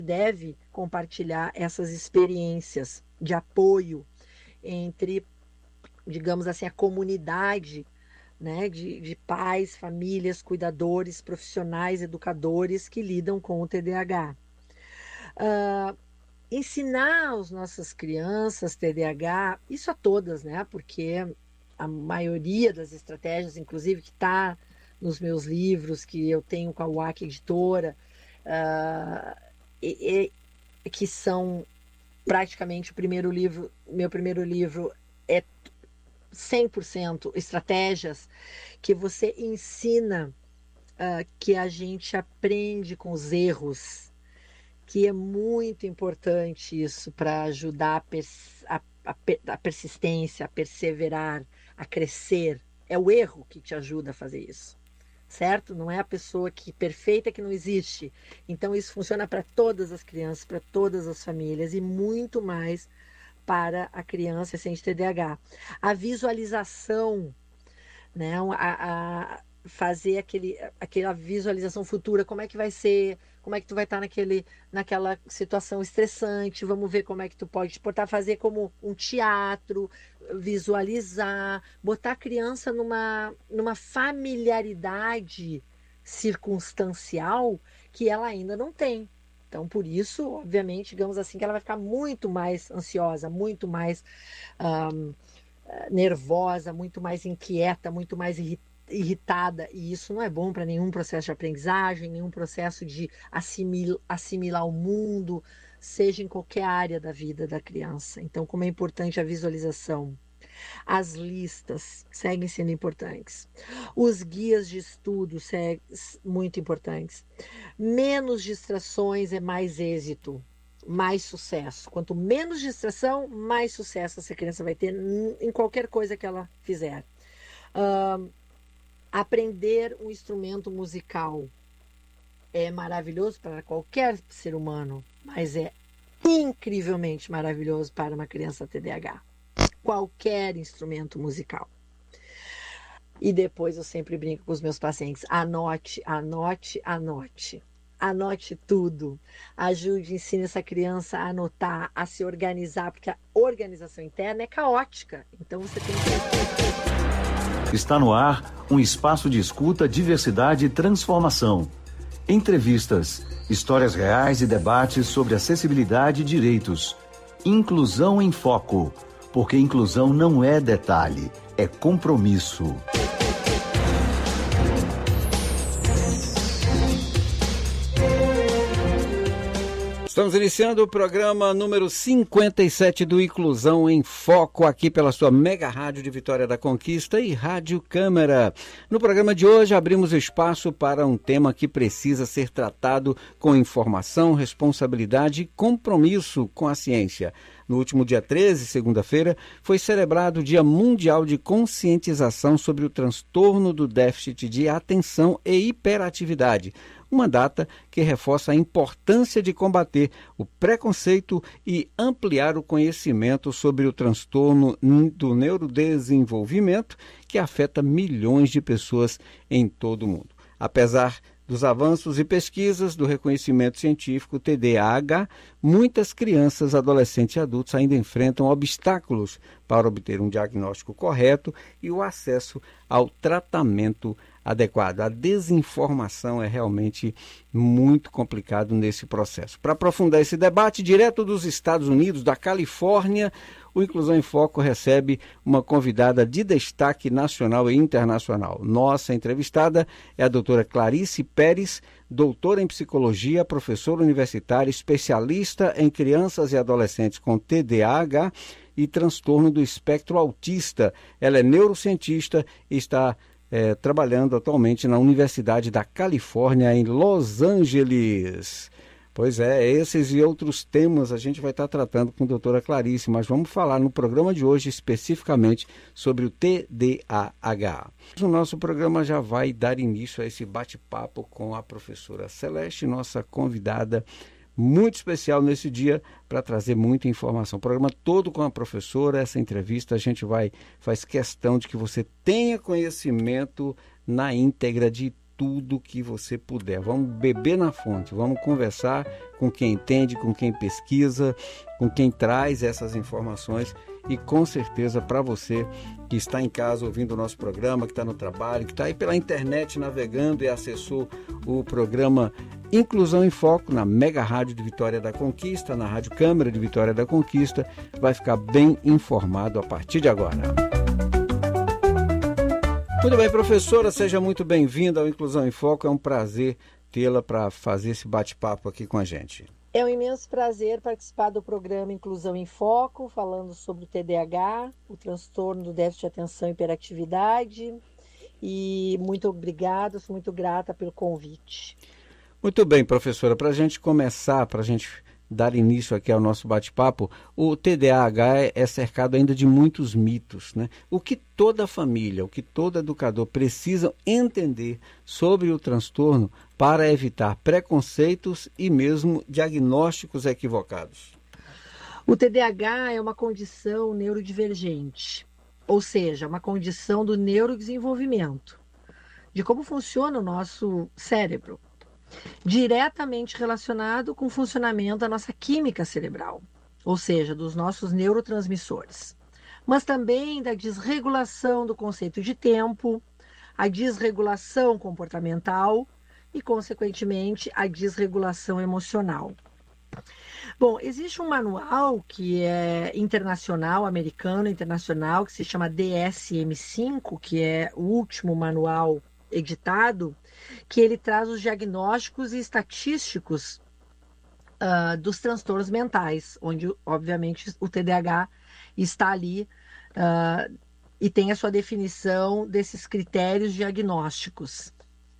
deve compartilhar essas experiências de apoio entre, digamos assim, a comunidade, né, de pais, famílias, cuidadores, profissionais, educadores que lidam com o TDAH. Ensinar as nossas crianças TDAH, isso a todas, né? Porque a maioria das estratégias, inclusive, que está nos meus livros, que eu tenho com a UAC Editora, que são praticamente meu primeiro livro é 100% estratégias que você ensina, que a gente aprende com os erros, que é muito importante isso para ajudar a persistência, a perseverar, a crescer. É o erro que te ajuda a fazer isso, certo? Não é a pessoa perfeita que não existe. Então isso funciona para todas as crianças, para todas as famílias e muito mais para a criança sem TDAH. A visualização, né? Fazer aquela visualização futura, como é que vai ser, como é que tu vai estar naquela situação estressante, vamos ver como é que tu pode te portar, fazer como um teatro, visualizar, botar a criança numa familiaridade circunstancial que ela ainda não tem. Então, por isso, obviamente, digamos assim, que ela vai ficar muito mais ansiosa, muito mais nervosa, muito mais inquieta, muito mais irritada, e isso não é bom para nenhum processo de aprendizagem, nenhum processo de assimilar o mundo, seja em qualquer área da vida da criança. Então, como é importante a visualização. As listas seguem sendo importantes. Os guias de estudo seguem muito importantes. Menos distrações é mais êxito, mais sucesso. Quanto menos distração, mais sucesso essa criança vai ter em qualquer coisa que ela fizer. Aprender um instrumento musical é maravilhoso para qualquer ser humano, mas é incrivelmente maravilhoso para uma criança TDAH. Qualquer instrumento musical. E depois eu sempre brinco com os meus pacientes: anote, anote, anote. Anote tudo. Ajude, ensine essa criança a anotar, a se organizar, porque a organização interna é caótica. Então você tem que... Está no ar um espaço de escuta, diversidade e transformação. Entrevistas, histórias reais e debates sobre acessibilidade e direitos. Inclusão em Foco. Porque inclusão não é detalhe, é compromisso. Estamos iniciando o programa número 57 do Inclusão em Foco, aqui pela sua Mega Rádio de Vitória da Conquista e Rádio Câmara. No programa de hoje, abrimos espaço para um tema que precisa ser tratado com informação, responsabilidade e compromisso com a ciência. No último dia 13, segunda-feira, foi celebrado o Dia Mundial de Conscientização sobre o transtorno do déficit de atenção e hiperatividade. Uma data que reforça a importância de combater o preconceito e ampliar o conhecimento sobre o transtorno do neurodesenvolvimento que afeta milhões de pessoas em todo o mundo. Apesar dos avanços e pesquisas do reconhecimento científico TDAH, muitas crianças, adolescentes e adultos ainda enfrentam obstáculos para obter um diagnóstico correto e o acesso ao tratamento adequado. A desinformação é realmente muito complicado nesse processo. Para aprofundar esse debate, direto dos Estados Unidos, da Califórnia, o Inclusão em Foco recebe uma convidada de destaque nacional e internacional. Nossa entrevistada é a doutora Clarice Pérez, doutora em psicologia, professora universitária, especialista em crianças e adolescentes com TDAH e transtorno do espectro autista. Ela é neurocientista e está trabalhando atualmente na Universidade da Califórnia, em Los Angeles. Pois é, esses e outros temas a gente vai estar tratando com a doutora Clarice, mas vamos falar no programa de hoje especificamente sobre o TDAH. O nosso programa já vai dar início a esse bate-papo com a professora Celeste, nossa convidada muito especial nesse dia para trazer muita informação. O programa todo com a professora, essa entrevista a gente faz questão de que você tenha conhecimento na íntegra de tudo que você puder. Vamos beber na fonte, vamos conversar com quem entende, com quem pesquisa, com quem traz essas informações. E com certeza para você que está em casa ouvindo o nosso programa, que está no trabalho, que está aí pela internet navegando e acessou o programa Inclusão em Foco na Mega Rádio de Vitória da Conquista, na Rádio Câmara de Vitória da Conquista, vai ficar bem informado a partir de agora. Muito bem, professora, seja muito bem-vinda ao Inclusão em Foco. É um prazer tê-la para fazer esse bate-papo aqui com a gente. É um imenso prazer participar do programa Inclusão em Foco, falando sobre o TDAH, o transtorno do déficit de atenção e hiperatividade. E muito obrigada, sou muito grata pelo convite. Muito bem, professora, para a gente começar, para a gente dar início aqui ao nosso bate-papo, o TDAH é cercado ainda de muitos mitos, né? O que toda família, o que todo educador precisa entender sobre o transtorno para evitar preconceitos e mesmo diagnósticos equivocados? O TDAH é uma condição neurodivergente, ou seja, uma condição do neurodesenvolvimento, de como funciona o nosso cérebro, diretamente relacionado com o funcionamento da nossa química cerebral, ou seja, dos nossos neurotransmissores, mas também da desregulação do conceito de tempo, a desregulação comportamental e, consequentemente, a desregulação emocional. Bom, existe um manual que é internacional, americano, internacional, que se chama DSM-5, que é o último manual editado, que ele traz os diagnósticos e estatísticos dos transtornos mentais, onde, obviamente, o TDAH está ali e tem a sua definição desses critérios diagnósticos.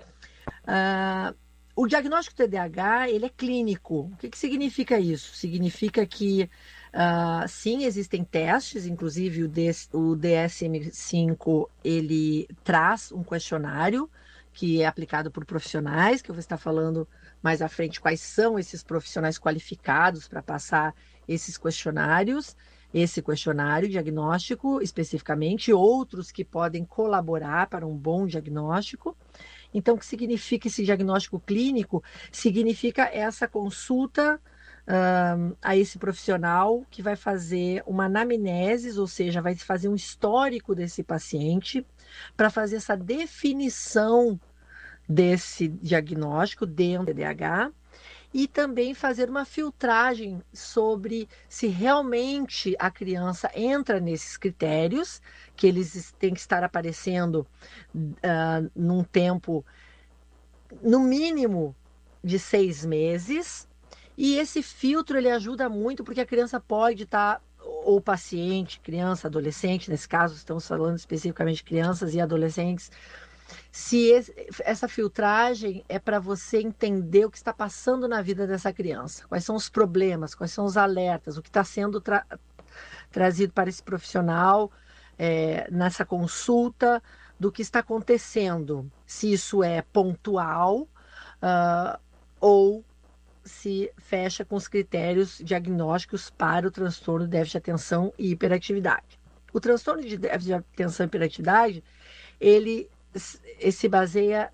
O diagnóstico do TDAH, ele é clínico. O que significa isso? Significa que, sim, existem testes, inclusive o DSM-5, ele traz um questionário que é aplicado por profissionais, que eu vou estar falando mais à frente quais são esses profissionais qualificados para passar esses questionários, esse questionário diagnóstico especificamente, outros que podem colaborar para um bom diagnóstico. Então, o que significa esse diagnóstico clínico? Significa essa consulta a esse profissional que vai fazer uma anamnese, ou seja, vai fazer um histórico desse paciente para fazer essa definição desse diagnóstico dentro do TDAH e também fazer uma filtragem sobre se realmente a criança entra nesses critérios, que eles têm que estar aparecendo num tempo, no mínimo, de 6 meses. E esse filtro, ele ajuda muito, porque a criança pode estar, ou paciente, criança, adolescente, nesse caso, estamos falando especificamente de crianças e adolescentes, se essa filtragem é para você entender o que está passando na vida dessa criança, quais são os problemas, quais são os alertas, o que está sendo trazido para esse profissional nessa consulta, do que está acontecendo, se isso é pontual ou se fecha com os critérios diagnósticos para o transtorno de déficit de atenção e hiperatividade. O transtorno de déficit de atenção e hiperatividade, ele se baseia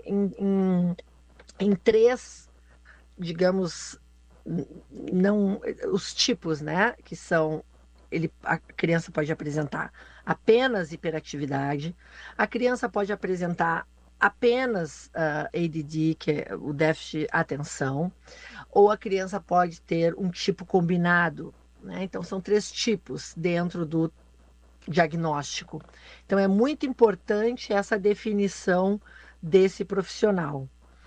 em três, digamos, não os tipos, né? Que são, a criança pode apresentar apenas hiperatividade, a criança pode apresentar apenas ADD, que é o déficit de atenção, ou a criança pode ter um tipo combinado, né? Então, são 3 tipos dentro do diagnóstico. Então, é muito importante essa definição desse profissional.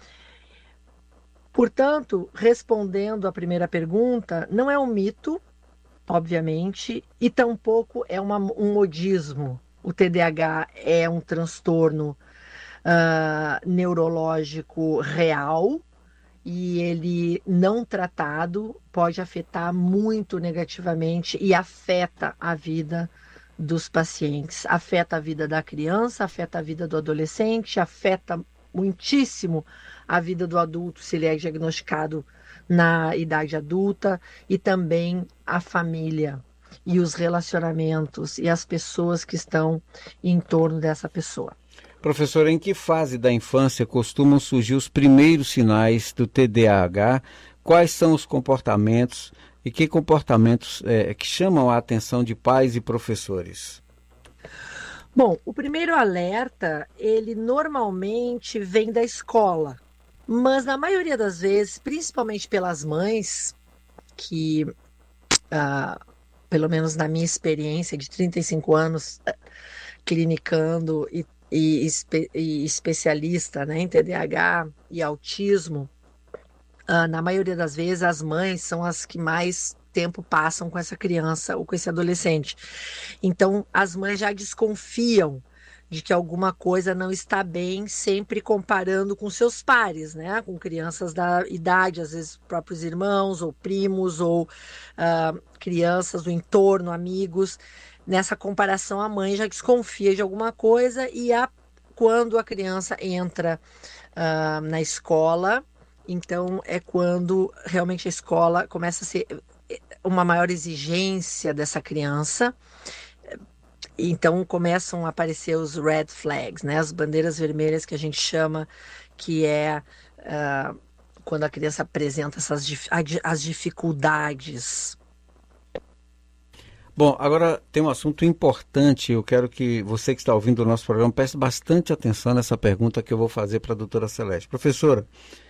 Portanto, respondendo à primeira pergunta, não é um mito, obviamente, e tampouco é um modismo. O TDAH é um transtorno neurológico real, e ele não tratado pode afetar muito negativamente e afeta a vida dos pacientes, afeta a vida da criança, afeta a vida do adolescente, afeta muitíssimo a vida do adulto se ele é diagnosticado na idade adulta, e também a família e os relacionamentos e as pessoas que estão em torno dessa pessoa. Professor, em que fase da infância costumam surgir os primeiros sinais do TDAH? Quais são os comportamentos e que comportamentos que chamam a atenção de pais e professores? Bom, o primeiro alerta, ele normalmente vem da escola, mas na maioria das vezes, principalmente pelas mães, que, pelo menos na minha experiência de 35 anos clinicando e especialista, né, em TDAH e autismo, na maioria das vezes as mães são as que mais tempo passam com essa criança ou com esse adolescente. Então as mães já desconfiam de que alguma coisa não está bem, sempre comparando com seus pares, né? Com crianças da idade, às vezes próprios irmãos ou primos ou crianças do entorno, amigos. Nessa comparação, a mãe já desconfia de alguma coisa e quando a criança entra na escola, então é quando realmente a escola começa a ser uma maior exigência dessa criança. Então começam a aparecer os red flags, né? As bandeiras vermelhas que a gente chama, que é quando a criança apresenta as dificuldades. Bom, agora tem um assunto importante. Eu quero que você que está ouvindo o nosso programa preste bastante atenção nessa pergunta que eu vou fazer para a doutora Celeste. Professora,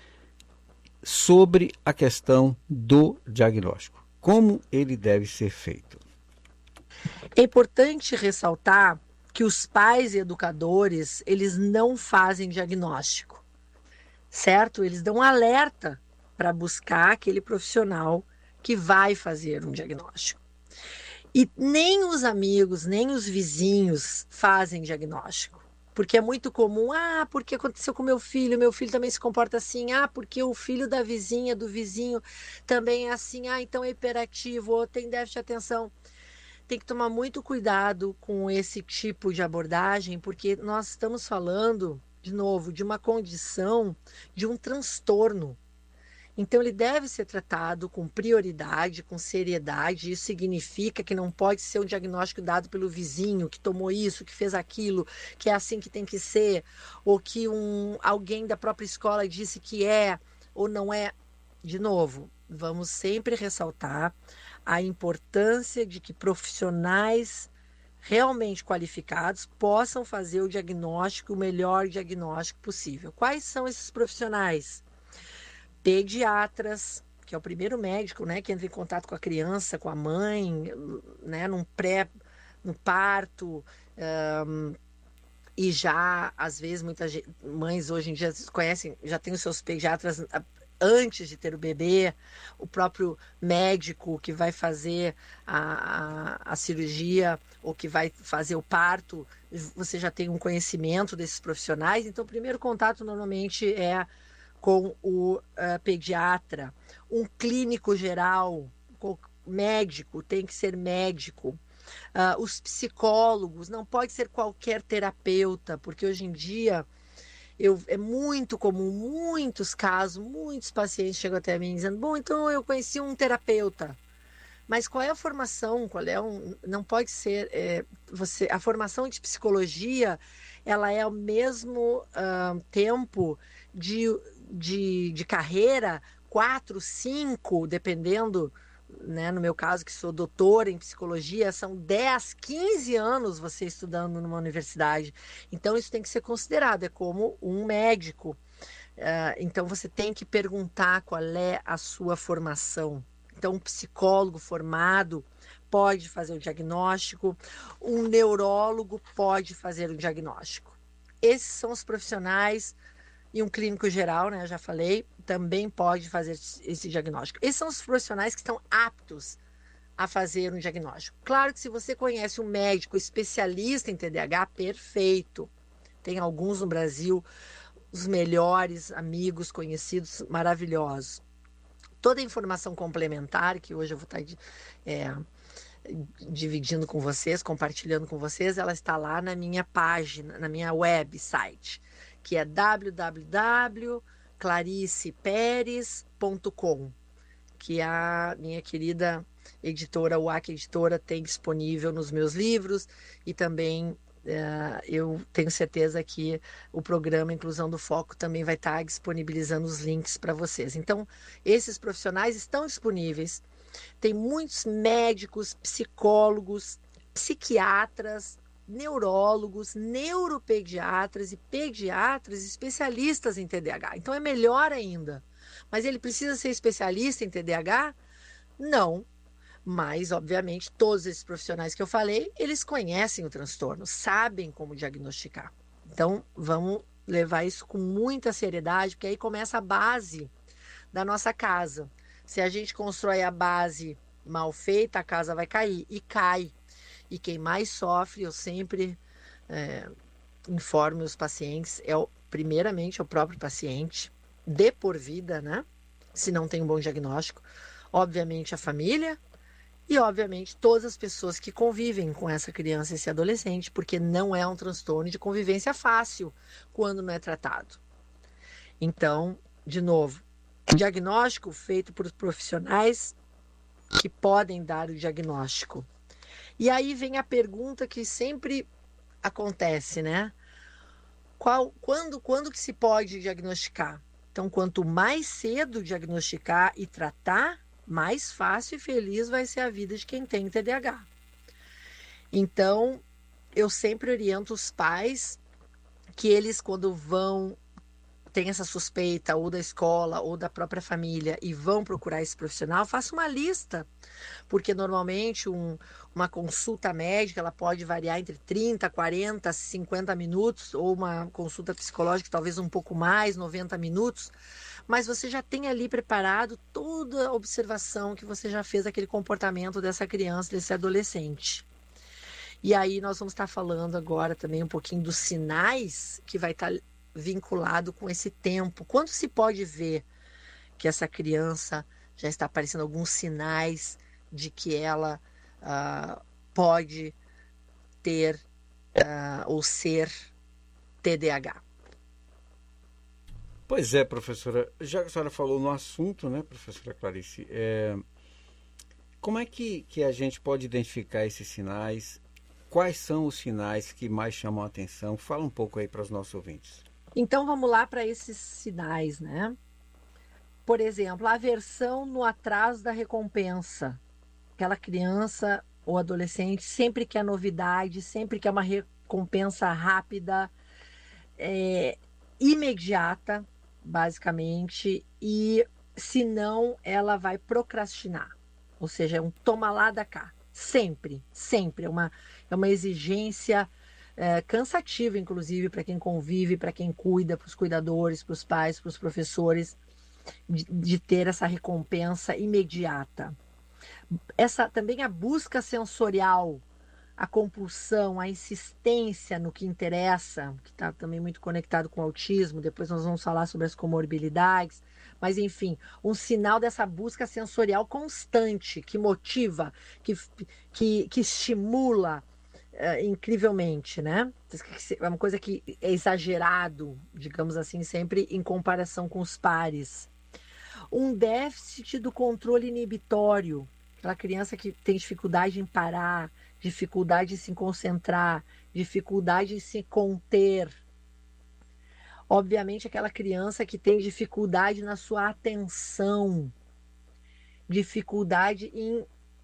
sobre a questão do diagnóstico, como ele deve ser feito? É importante ressaltar que os pais e educadores, eles não fazem diagnóstico, certo? Eles dão um alerta para buscar aquele profissional que vai fazer um diagnóstico. E nem os amigos, nem os vizinhos fazem diagnóstico. Porque é muito comum, porque aconteceu com meu filho também se comporta assim, porque o filho da vizinha, do vizinho também é assim, então é hiperativo, ou tem déficit de atenção. Tem que tomar muito cuidado com esse tipo de abordagem, porque nós estamos falando, de novo, de uma condição, de um transtorno. Então, ele deve ser tratado com prioridade, com seriedade. Isso significa que não pode ser um diagnóstico dado pelo vizinho, que tomou isso, que fez aquilo, que é assim que tem que ser, ou que alguém da própria escola disse que é ou não é. De novo, vamos sempre ressaltar a importância de que profissionais realmente qualificados possam fazer o diagnóstico, o melhor diagnóstico possível. Quais são esses profissionais? Pediatras, que é o primeiro médico, né, que entra em contato com a criança, com a mãe, né, no parto, e já, às vezes, muitas mães hoje em dia conhecem, já tem os seus pediatras antes de ter o bebê, o próprio médico que vai fazer a cirurgia ou que vai fazer o parto, você já tem um conhecimento desses profissionais. Então, o primeiro contato normalmente é com o pediatra, um clínico geral, médico, tem que ser médico. Os psicólogos, não pode ser qualquer terapeuta, porque hoje em dia é muito comum, muitos casos, muitos pacientes chegam até mim dizendo, bom, então eu conheci um terapeuta. Mas qual é a formação? Não pode ser a formação de psicologia, ela é ao mesmo tempo de carreira, 4, 5, dependendo, né, no meu caso, que sou doutora em psicologia, são 10, 15 anos você estudando numa universidade. Então, isso tem que ser considerado, é como um médico. Então, você tem que perguntar qual é a sua formação. Então, um psicólogo formado pode fazer o diagnóstico, um neurólogo pode fazer o diagnóstico. Esses são os profissionais, e um clínico geral, né, eu já falei, também pode fazer esse diagnóstico. Esses são os profissionais que estão aptos a fazer um diagnóstico. Claro que se você conhece um médico especialista em TDAH, perfeito. Tem alguns no Brasil, os melhores amigos, conhecidos, maravilhosos. Toda a informação complementar, que hoje eu vou estar dividindo com vocês, compartilhando com vocês, ela está lá na minha página, na minha website, que é www.clariceperes.com, que a minha querida editora, UAC Editora, tem disponível nos meus livros e também eu tenho certeza que o programa Inclusão do Foco também vai estar disponibilizando os links para vocês. Então, esses profissionais estão disponíveis. Tem muitos médicos, psicólogos, psiquiatras, neurólogos, neuropediatras e pediatras especialistas em TDAH. Então, é melhor ainda. Mas ele precisa ser especialista em TDAH? Não. Mas, obviamente, todos esses profissionais que eu falei, eles conhecem o transtorno, sabem como diagnosticar. Então, vamos levar isso com muita seriedade, porque aí começa a base da nossa casa. Se a gente constrói a base mal feita, a casa vai cair, e cai. E quem mais sofre, eu sempre informo os pacientes, primeiramente, é o próprio paciente, de por vida, né? Se não tem um bom diagnóstico. Obviamente, a família, e, obviamente, todas as pessoas que convivem com essa criança e esse adolescente, porque não é um transtorno de convivência fácil quando não é tratado. Então, de novo, diagnóstico feito por profissionais que podem dar o diagnóstico. E aí vem a pergunta que sempre acontece, né? Quando que se pode diagnosticar? Então, quanto mais cedo diagnosticar e tratar, mais fácil e feliz vai ser a vida de quem tem TDAH. Então, eu sempre oriento os pais que eles, quando tem essa suspeita ou da escola ou da própria família e vão procurar esse profissional, faça uma lista, porque normalmente uma consulta médica ela pode variar entre 30, 40, 50 minutos, ou uma consulta psicológica talvez um pouco mais, 90 minutos, mas você já tem ali preparado toda a observação que você já fez daquele comportamento dessa criança, desse adolescente. E aí nós vamos estar falando agora também um pouquinho dos sinais que vai estar vinculado com esse tempo. Quando se pode ver que essa criança já está aparecendo alguns sinais de que ela pode ter ou ser TDAH? Pois é, professora. Já que a senhora falou no assunto, né, professora Clarice, como é que a gente pode identificar esses sinais? Quais são os sinais que mais chamam a atenção? Fala um pouco aí para os nossos ouvintes. Então, vamos lá para esses sinais, né? Por exemplo, a aversão no atraso da recompensa. Aquela criança ou adolescente sempre quer novidade, sempre quer uma recompensa rápida, imediata, basicamente, e se não, ela vai procrastinar. Ou seja, é um toma lá da cá. Sempre, sempre. É uma exigência cansativa, inclusive, para quem convive, para quem cuida, para os cuidadores, para os pais, para os professores, de ter essa recompensa imediata. Também a busca sensorial, a compulsão, a insistência no que interessa, que está também muito conectado com o autismo, depois nós vamos falar sobre as comorbilidades, mas enfim, um sinal dessa busca sensorial constante, que motiva, que estimula incrivelmente, né? É uma coisa que é exagerado, digamos assim, sempre em comparação com os pares. Um déficit do controle inibitório, aquela criança que tem dificuldade em parar, dificuldade em se concentrar, dificuldade em se conter. Obviamente, aquela criança que tem dificuldade na sua atenção, dificuldade em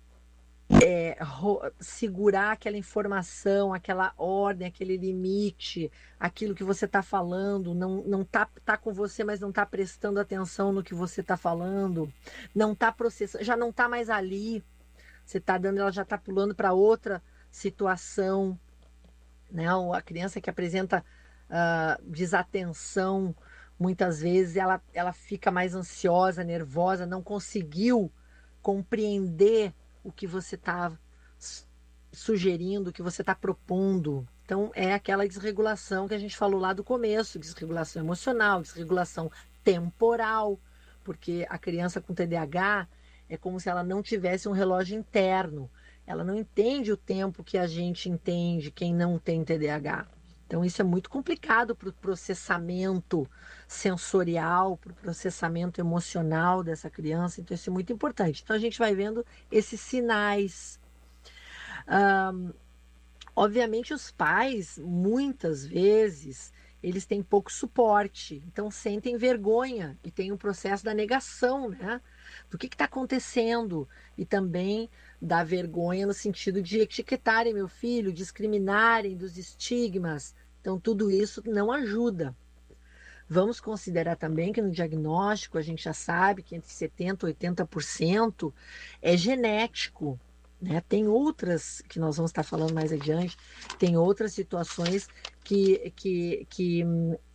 segurar aquela informação, aquela ordem, aquele limite, aquilo que você está falando, não tá com você, mas não está prestando atenção no que você está falando, não está processando, já não está mais ali. Você está dando, ela já está pulando para outra situação, né? A criança que apresenta desatenção, muitas vezes ela fica mais ansiosa, nervosa, não conseguiu compreender o que você está sugerindo, o que você está propondo. Então, é aquela desregulação que a gente falou lá do começo, desregulação emocional, desregulação temporal, porque a criança com TDAH é como se ela não tivesse um relógio interno. Ela não entende o tempo que a gente entende, quem não tem TDAH. Então, isso é muito complicado para o processamento sensorial, para o processamento emocional dessa criança. Então, isso é muito importante. Então, a gente vai vendo esses sinais. Obviamente, os pais, muitas vezes, eles têm pouco suporte, então sentem vergonha e tem um processo da negação, né? Do que está acontecendo, e também da vergonha no sentido de etiquetarem meu filho, discriminarem dos estigmas. Então, tudo isso não ajuda. Vamos considerar também que no diagnóstico a gente já sabe que entre 70% e 80% é genético, né? Tem outras, que nós vamos estar falando mais adiante, tem outras situações que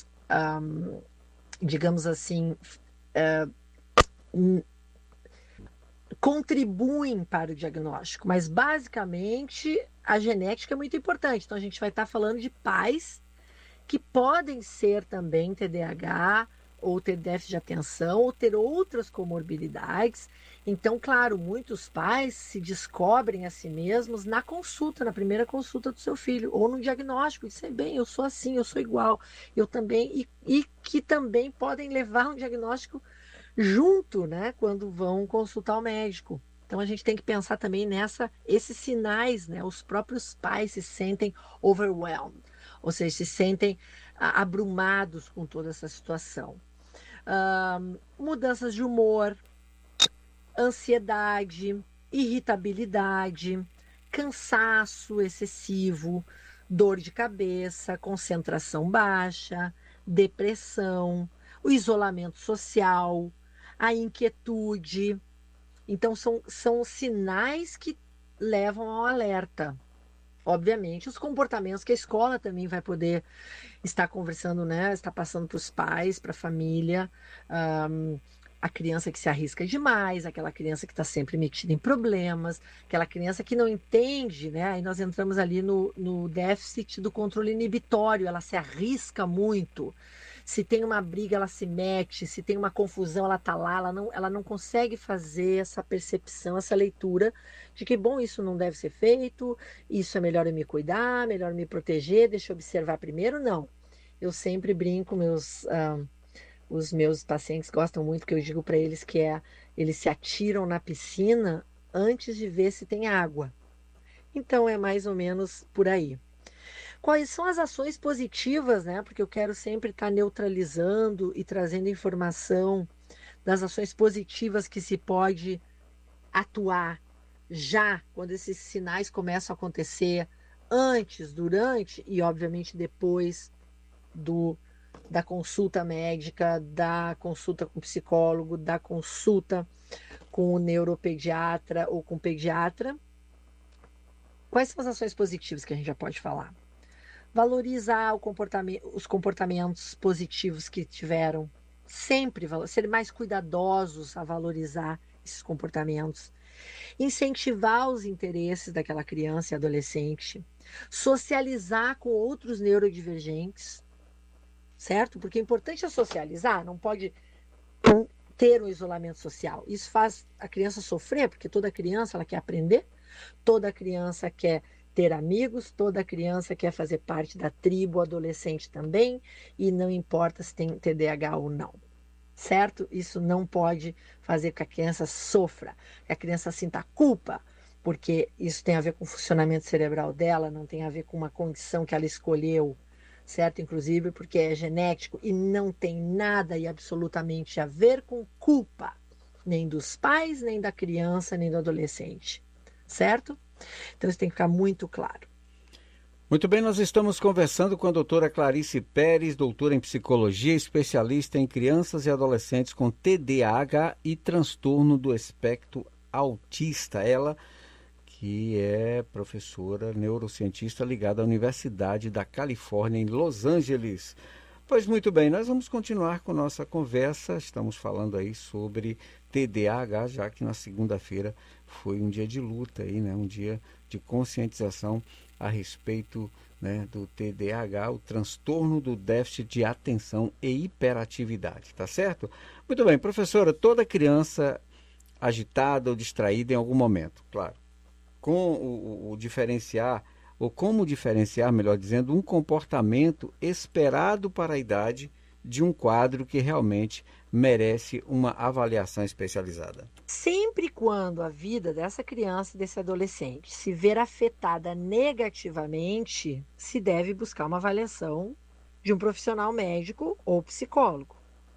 digamos assim, contribuem para o diagnóstico, mas basicamente a genética é muito importante. Então a gente vai estar falando de pais que podem ser também TDAH, ou ter déficit de atenção, ou ter outras comorbidades. Então, claro, muitos pais se descobrem a si mesmos na consulta, na primeira consulta do seu filho, ou no diagnóstico, dizem, bem, eu sou assim, eu sou igual, eu também, e que também podem levar um diagnóstico junto, né, quando vão consultar o médico. Então a gente tem que pensar também esses sinais, né? Os próprios pais se sentem overwhelmed, ou seja, se sentem abrumados com toda essa situação. Mudanças de humor, ansiedade, irritabilidade, cansaço excessivo, dor de cabeça, concentração baixa, depressão, o isolamento social, a inquietude. Então, são sinais que levam ao alerta. Obviamente, os comportamentos que a escola também vai poder estar conversando, né? Está passando para os pais, para a família. A criança que se arrisca demais, aquela criança que está sempre metida em problemas, aquela criança que não entende, né? Aí nós entramos ali no déficit do controle inibitório, ela se arrisca muito. Se tem uma briga, ela se mete, se tem uma confusão, ela está lá, ela não consegue fazer essa percepção, essa leitura de que, bom, isso não deve ser feito, isso é melhor eu me cuidar, melhor me proteger, deixa eu observar primeiro. Não. Eu sempre brinco, os meus pacientes gostam muito que eu digo para eles que eles se atiram na piscina antes de ver se tem água. Então é mais ou menos por aí. Quais são as ações positivas, né? Porque eu quero sempre estar neutralizando e trazendo informação das ações positivas que se pode atuar já quando esses sinais começam a acontecer, antes, durante e, obviamente, depois da consulta médica, da consulta com o psicólogo, da consulta com o neuropediatra ou com o pediatra. Quais são as ações positivas que a gente já pode falar? Valorizar os comportamentos positivos que tiveram, sempre ser mais cuidadosos a valorizar esses comportamentos, incentivar os interesses daquela criança e adolescente, socializar com outros neurodivergentes, certo? Porque é importante socializar, não pode ter um isolamento social. Isso faz a criança sofrer, porque toda criança ela quer aprender, toda criança quer ter amigos, toda criança quer fazer parte da tribo, adolescente também, e não importa se tem TDAH ou não, certo? Isso não pode fazer com que a criança sofra, que a criança sinta culpa, porque isso tem a ver com o funcionamento cerebral dela, não tem a ver com uma condição que ela escolheu, certo? Inclusive porque é genético e não tem nada e absolutamente a ver com culpa, nem dos pais, nem da criança, nem do adolescente, certo? Então isso tem que ficar muito claro. Muito bem, nós estamos conversando com a doutora Clarice Pérez, doutora em psicologia, especialista em crianças e adolescentes com TDAH e transtorno do espectro autista. Ela que é professora neurocientista ligada à Universidade da Califórnia, em Los Angeles. Pois muito bem, nós vamos continuar com nossa conversa. Estamos falando aí sobre TDAH, já que na segunda-feira foi um dia de luta aí, né? Um dia de conscientização a respeito, né, do TDAH, o transtorno do déficit de atenção e hiperatividade, tá certo? Muito bem, professora, toda criança agitada ou distraída em algum momento, claro, com o diferenciar, ou como diferenciar, melhor dizendo, um comportamento esperado para a idade de um quadro que realmente merece uma avaliação especializada. Sempre quando a vida dessa criança e desse adolescente se ver afetada negativamente, se deve buscar uma avaliação de um profissional médico ou psicólogo.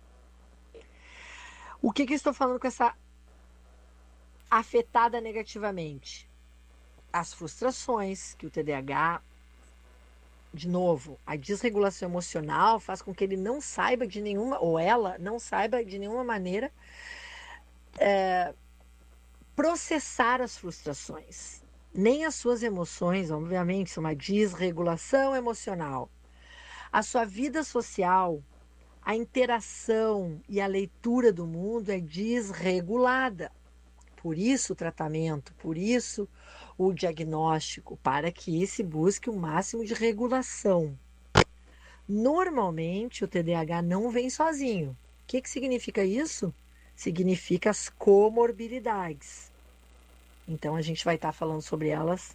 O que eu estou falando com essa afetada negativamente? As frustrações que o TDAH, de novo, a desregulação emocional faz com que ele não saiba de nenhuma, ou ela não saiba de nenhuma maneira processar as frustrações, nem as suas emoções, obviamente, isso é uma desregulação emocional. A sua vida social, a interação e a leitura do mundo é desregulada. Por isso o tratamento, por isso o diagnóstico, para que se busque o máximo de regulação. Normalmente o TDAH não vem sozinho. O que significa isso? Significa as comorbilidades. Então a gente vai estar falando sobre elas.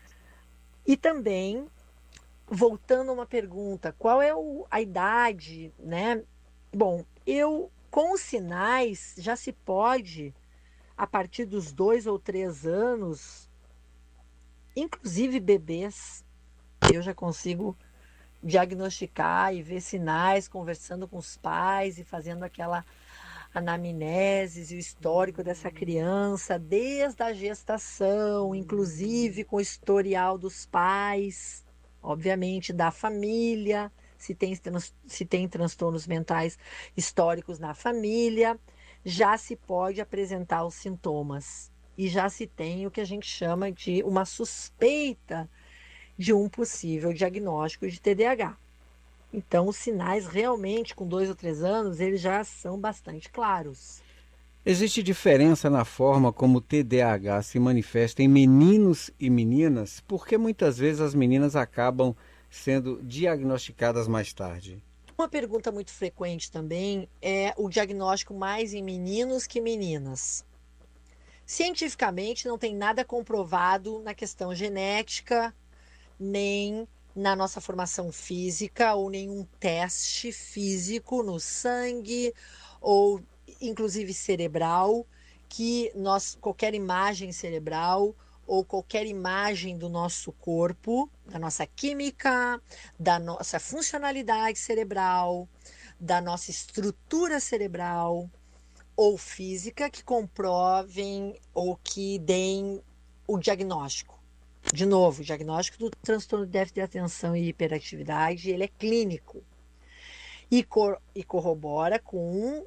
E também, voltando a uma pergunta, qual é a idade, né? Bom, com os sinais já se pode, a partir dos 2 ou 3 anos, inclusive bebês, eu já consigo diagnosticar e ver sinais, conversando com os pais e fazendo aquela anamnese e o histórico dessa criança, desde a gestação, inclusive com o historial dos pais, obviamente da família, se tem transtornos mentais históricos na família, já se pode apresentar os sintomas e já se tem o que a gente chama de uma suspeita de um possível diagnóstico de TDAH. Então, os sinais realmente, com 2 ou 3 anos, eles já são bastante claros. Existe diferença na forma como o TDAH se manifesta em meninos e meninas? Porque muitas vezes as meninas acabam sendo diagnosticadas mais tarde. Uma pergunta muito frequente também é o diagnóstico mais em meninos que meninas. Cientificamente, não tem nada comprovado na questão genética, nem na nossa formação física, ou nenhum teste físico no sangue, ou inclusive cerebral, que qualquer imagem cerebral ou qualquer imagem do nosso corpo, da nossa química, da nossa funcionalidade cerebral, da nossa estrutura cerebral ou física, que comprovem ou que deem o diagnóstico. De novo, o diagnóstico do transtorno de déficit de atenção e hiperatividade, ele é clínico e corrobora com um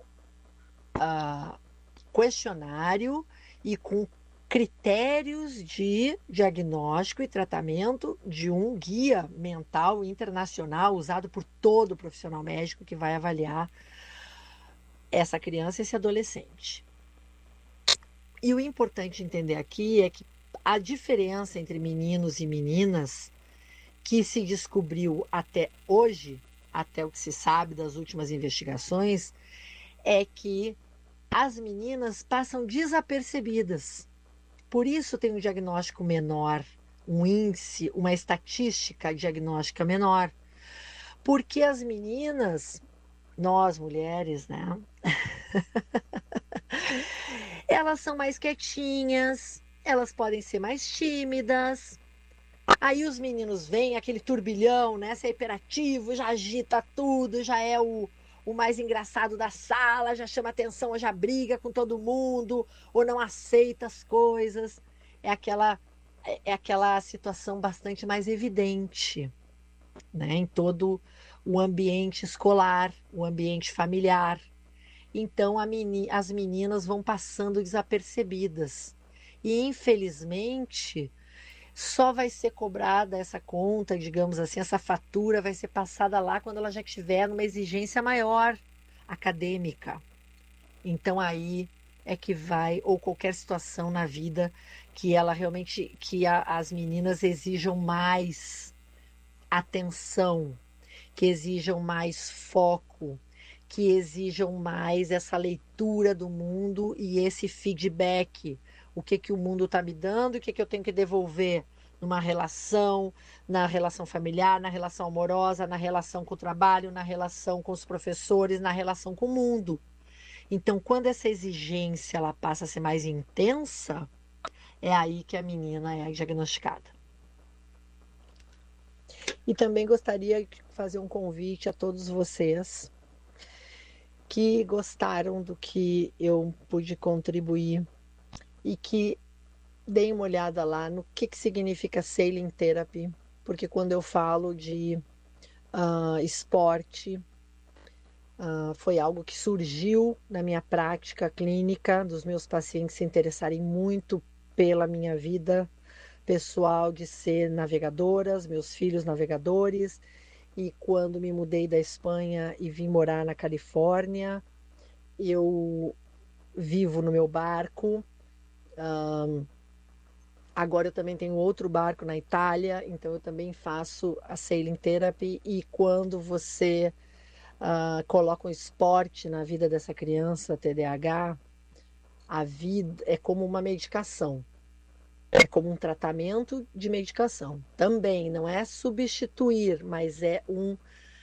questionário e com critérios de diagnóstico e tratamento de um guia mental internacional usado por todo profissional médico que vai avaliar essa criança e esse adolescente. E o importante entender aqui é que a diferença entre meninos e meninas que se descobriu até hoje, até o que se sabe das últimas investigações, é que as meninas passam desapercebidas. Por isso tem um diagnóstico menor, um índice, uma estatística diagnóstica menor. Porque as meninas, nós mulheres, né? Elas são mais quietinhas, elas podem ser mais tímidas. Aí os meninos vêm, aquele turbilhão, né? Você é hiperativo, já agita tudo, já é o mais engraçado da sala, já chama atenção, ou já briga com todo mundo, ou não aceita as coisas. É aquela situação bastante mais evidente, né? Em todo o ambiente escolar, o ambiente familiar. Então as meninas vão passando desapercebidas. E infelizmente só vai ser cobrada essa conta, digamos assim, essa fatura vai ser passada lá quando ela já estiver numa exigência maior acadêmica. Então aí é que vai, ou qualquer situação na vida que ela realmente, as meninas exijam mais atenção, que exijam mais foco, que exijam mais essa leitura do mundo e esse feedback. O que o mundo está me dando e o que eu tenho que devolver numa relação, na relação familiar, na relação amorosa, na relação com o trabalho, na relação com os professores, na relação com o mundo. Então, quando essa exigência ela passa a ser mais intensa, é aí que a menina é diagnosticada. E também gostaria de fazer um convite a todos vocês que gostaram do que eu pude contribuir e que deem uma olhada lá no que significa Sailing Therapy, porque quando eu falo de esporte, foi algo que surgiu na minha prática clínica, dos meus pacientes se interessarem muito pela minha vida pessoal de ser navegadoras, meus filhos navegadores, e quando me mudei da Espanha e vim morar na Califórnia, eu vivo no meu barco. Agora eu também tenho outro barco na Itália, então eu também faço a Sailing Therapy. E quando você coloca um esporte na vida dessa criança TDAH, a vida é como uma medicação, é como um tratamento de medicação. Também não é substituir, mas é um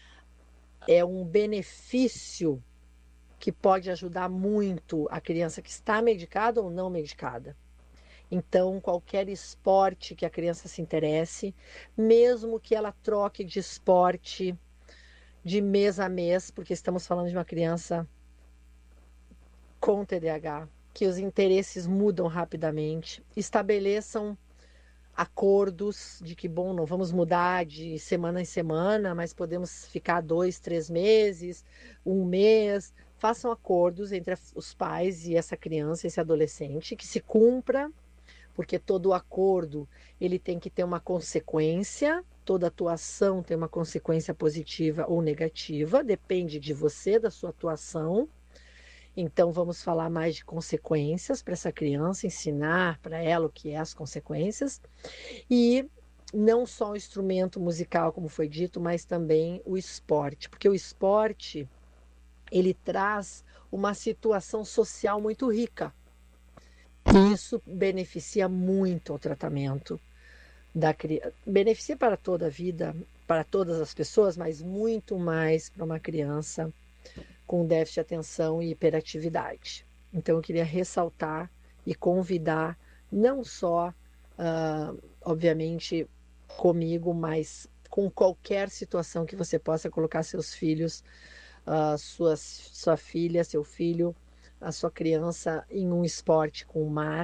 benefício que pode ajudar muito a criança que está medicada ou não medicada. Então, qualquer esporte que a criança se interesse, mesmo que ela troque de esporte de mês a mês, porque estamos falando de uma criança com TDAH, que os interesses mudam rapidamente, estabeleçam acordos de que, bom, não vamos mudar de semana em semana, mas podemos ficar 2, 3 meses, 1 mês. Façam acordos entre os pais e essa criança, esse adolescente, que se cumpra, porque todo acordo ele tem que ter uma consequência, toda atuação tem uma consequência positiva ou negativa, depende de você, da sua atuação. Então vamos falar mais de consequências para essa criança, ensinar para ela o que é as consequências, e não só o instrumento musical, como foi dito, mas também o esporte, porque o esporte ele traz uma situação social muito rica. Isso beneficia muito o tratamento da criança, beneficia para toda a vida, para todas as pessoas, mas muito mais para uma criança com déficit de atenção e hiperatividade. Então eu queria ressaltar e convidar, não só, obviamente, comigo, mas com qualquer situação que você possa colocar seus filhos, sua filha, seu filho, a sua criança em um esporte com o mar,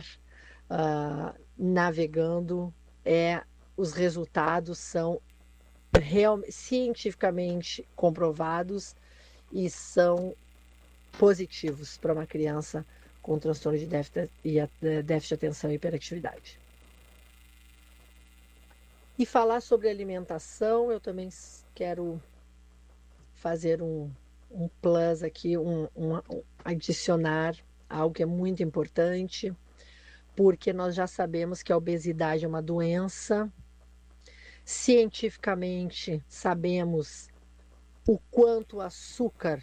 navegando, os resultados são cientificamente comprovados e são positivos para uma criança com transtorno de déficit de atenção e hiperatividade. E falar sobre alimentação, eu também quero fazer um plus aqui, adicionar algo que é muito importante, porque nós já sabemos que a obesidade é uma doença. Cientificamente sabemos o quanto o açúcar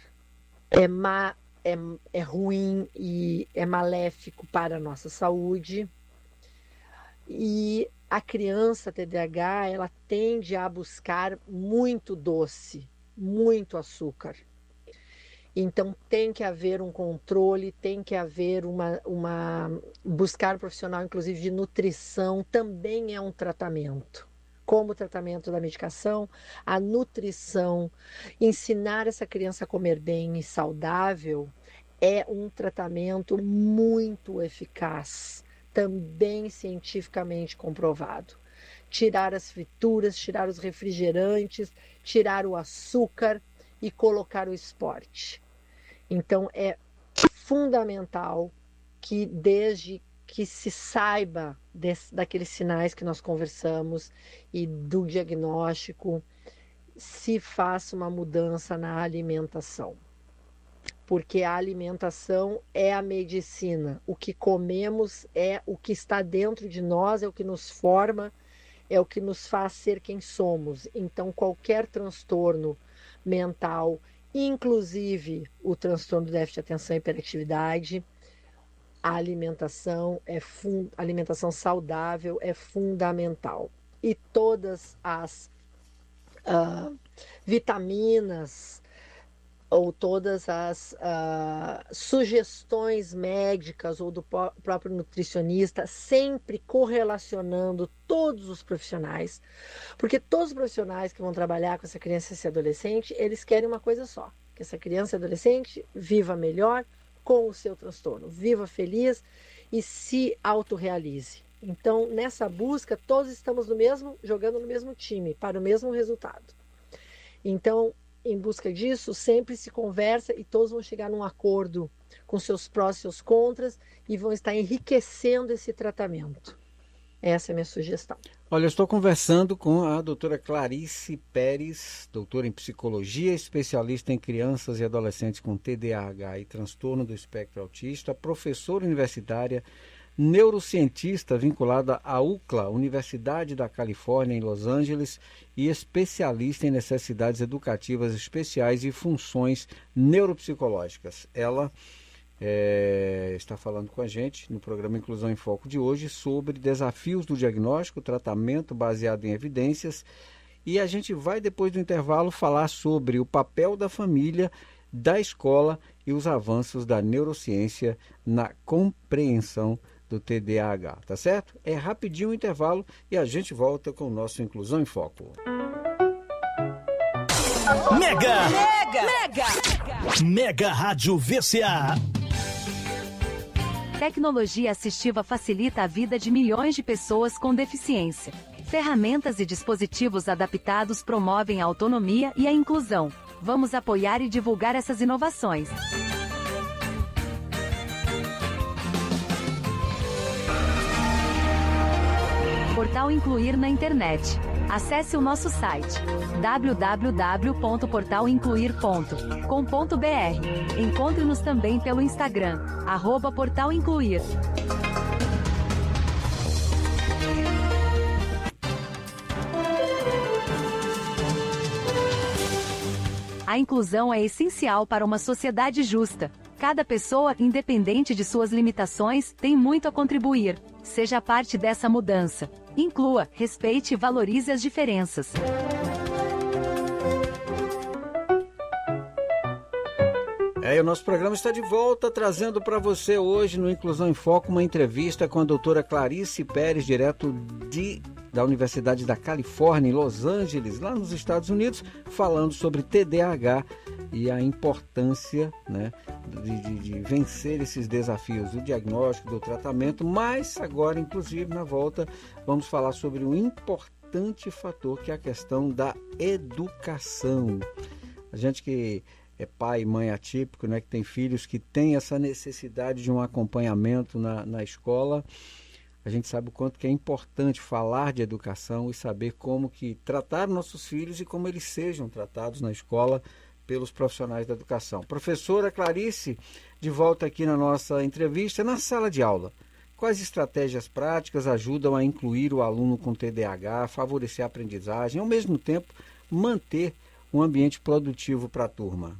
é ruim e é maléfico para a nossa saúde. E a criança TDAH, ela tende a buscar muito doce, muito açúcar. Então tem que haver um controle, tem que haver buscar um profissional, inclusive de nutrição, também é um tratamento. Como o tratamento da medicação, a nutrição, ensinar essa criança a comer bem e saudável é um tratamento muito eficaz, também cientificamente comprovado. Tirar as frituras, tirar os refrigerantes, tirar o açúcar e colocar o esporte. Então é fundamental que desde que se saiba daqueles sinais que nós conversamos e do diagnóstico, se faça uma mudança na alimentação. Porque a alimentação é a medicina. O que comemos é o que está dentro de nós, é o que nos forma, é o que nos faz ser quem somos. Então, qualquer transtorno mental, inclusive o transtorno do déficit de atenção e hiperatividade, a alimentação saudável é fundamental. e todas as vitaminas ou todas as sugestões médicas ou do próprio nutricionista, sempre correlacionando todos os profissionais, porque todos os profissionais que vão trabalhar com essa criança e esse adolescente, eles querem uma coisa só, que essa criança e adolescente viva melhor com o seu transtorno, viva feliz e se autorrealize. Então, nessa busca, todos estamos jogando no mesmo time, para o mesmo resultado. Então, em busca disso, sempre se conversa e todos vão chegar num acordo com seus prós e seus contras e vão estar enriquecendo esse tratamento. Essa é a minha sugestão. Olha, eu estou conversando com a doutora Clarice Pérez, doutora em psicologia, especialista em crianças e adolescentes com TDAH e transtorno do espectro autista, professora universitária, neurocientista vinculada à UCLA, Universidade da Califórnia, em Los Angeles, e especialista em necessidades educativas especiais e funções neuropsicológicas. Ela está falando com a gente no programa Inclusão em Foco de hoje sobre desafios do diagnóstico, tratamento baseado em evidências, e a gente vai, depois do intervalo, falar sobre o papel da família, da escola e os avanços da neurociência na compreensão do TDAH, tá certo? É rapidinho o intervalo e a gente volta com o nosso Inclusão em Foco. Mega Rádio VCA. Tecnologia assistiva facilita a vida de milhões de pessoas com deficiência. Ferramentas e dispositivos adaptados promovem a autonomia e a inclusão. Vamos apoiar e divulgar essas inovações. Portal Incluir na internet. Acesse o nosso site www.portalincluir.com.br. Encontre-nos também pelo Instagram, @portalincluir. A inclusão é essencial para uma sociedade justa. Cada pessoa, independente de suas limitações, tem muito a contribuir. Seja parte dessa mudança. Inclua, respeite e valorize as diferenças. O nosso programa está de volta, trazendo para você hoje no Inclusão em Foco uma entrevista com a doutora Clarice Pérez, direto da Universidade da Califórnia, em Los Angeles, lá nos Estados Unidos, falando sobre TDAH e a importância, né, de vencer esses desafios do diagnóstico, do tratamento, mas agora, inclusive, na volta, vamos falar sobre um importante fator, que é a questão da educação. A gente que é pai e mãe atípico, né, que tem filhos que têm essa necessidade de um acompanhamento na escola, a gente sabe o quanto que é importante falar de educação e saber como que tratar nossos filhos e como eles sejam tratados na escola pelos profissionais da educação. Professora Clarice, de volta aqui na nossa entrevista, na sala de aula. Quais estratégias práticas ajudam a incluir o aluno com TDAH, favorecer a aprendizagem e, ao mesmo tempo, manter um ambiente produtivo para a turma?